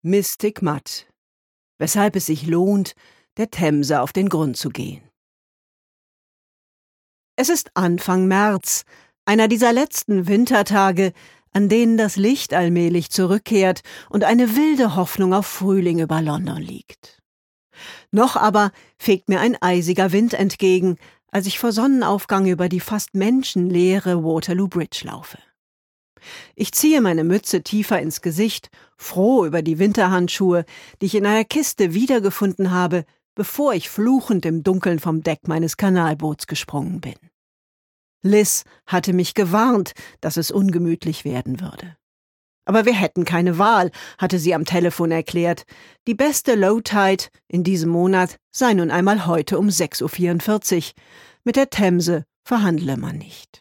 Mystic Mud. Weshalb es sich lohnt, der Themse auf den Grund zu gehen. Es ist Anfang März, einer dieser letzten Wintertage, an denen das Licht allmählich zurückkehrt und eine wilde Hoffnung auf Frühling über London liegt. Noch aber fegt mir ein eisiger Wind entgegen, als ich vor Sonnenaufgang über die fast menschenleere Waterloo Bridge laufe. Ich ziehe meine Mütze tiefer ins Gesicht, froh über die Winterhandschuhe, die ich in einer Kiste wiedergefunden habe, bevor ich fluchend im Dunkeln vom Deck meines Kanalboots gesprungen bin. Liz hatte mich gewarnt, dass es ungemütlich werden würde. Aber wir hätten keine Wahl, hatte sie am Telefon erklärt. Die beste Low Tide in diesem Monat sei nun einmal heute um 6:44 Uhr. Mit der Themse verhandle man nicht.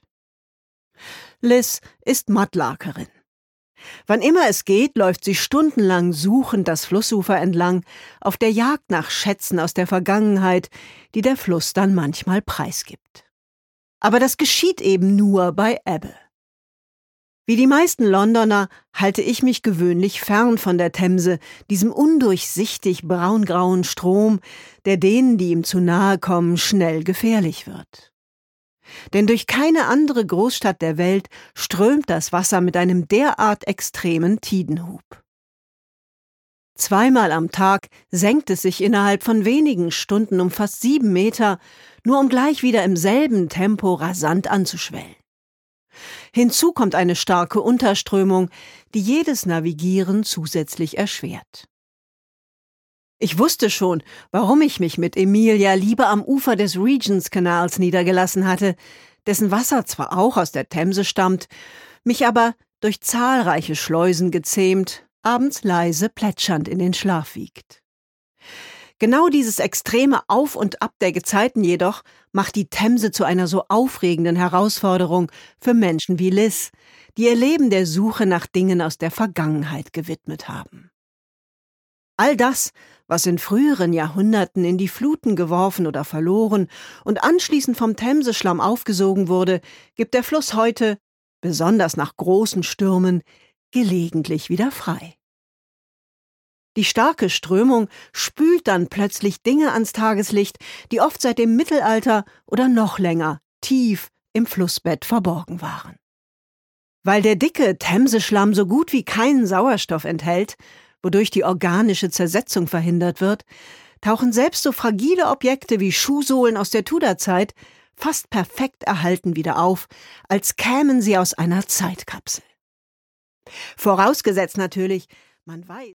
Liz ist Mudlarkerin. Wann immer es geht, läuft sie stundenlang suchend das Flussufer entlang, auf der Jagd nach Schätzen aus der Vergangenheit, die der Fluss dann manchmal preisgibt. Aber das geschieht eben nur bei Ebbe. Wie die meisten Londoner halte ich mich gewöhnlich fern von der Themse, diesem undurchsichtig braungrauen Strom, der denen, die ihm zu nahe kommen, schnell gefährlich wird. Denn durch keine andere Großstadt der Welt strömt das Wasser mit einem derart extremen Tidenhub. Zweimal am Tag senkt es sich innerhalb von wenigen Stunden um fast 7 Meter, nur um gleich wieder im selben Tempo rasant anzuschwellen. Hinzu kommt eine starke Unterströmung, die jedes Navigieren zusätzlich erschwert. Ich wusste schon, warum ich mich mit Emilia lieber am Ufer des Regents-Kanals niedergelassen hatte, dessen Wasser zwar auch aus der Themse stammt, mich aber durch zahlreiche Schleusen gezähmt, abends leise plätschernd in den Schlaf wiegt. Genau dieses extreme Auf und Ab der Gezeiten jedoch macht die Themse zu einer so aufregenden Herausforderung für Menschen wie Liz, die ihr Leben der Suche nach Dingen aus der Vergangenheit gewidmet haben. All das, was in früheren Jahrhunderten in die Fluten geworfen oder verloren und anschließend vom Themseschlamm aufgesogen wurde, gibt der Fluss heute, besonders nach großen Stürmen, gelegentlich wieder frei. Die starke Strömung spült dann plötzlich Dinge ans Tageslicht, die oft seit dem Mittelalter oder noch länger tief im Flussbett verborgen waren. Weil der dicke Themseschlamm so gut wie keinen Sauerstoff enthält, wodurch die organische Zersetzung verhindert wird, tauchen selbst so fragile Objekte wie Schuhsohlen aus der Tudor-Zeit fast perfekt erhalten wieder auf, als kämen sie aus einer Zeitkapsel. Vorausgesetzt natürlich, man weiß,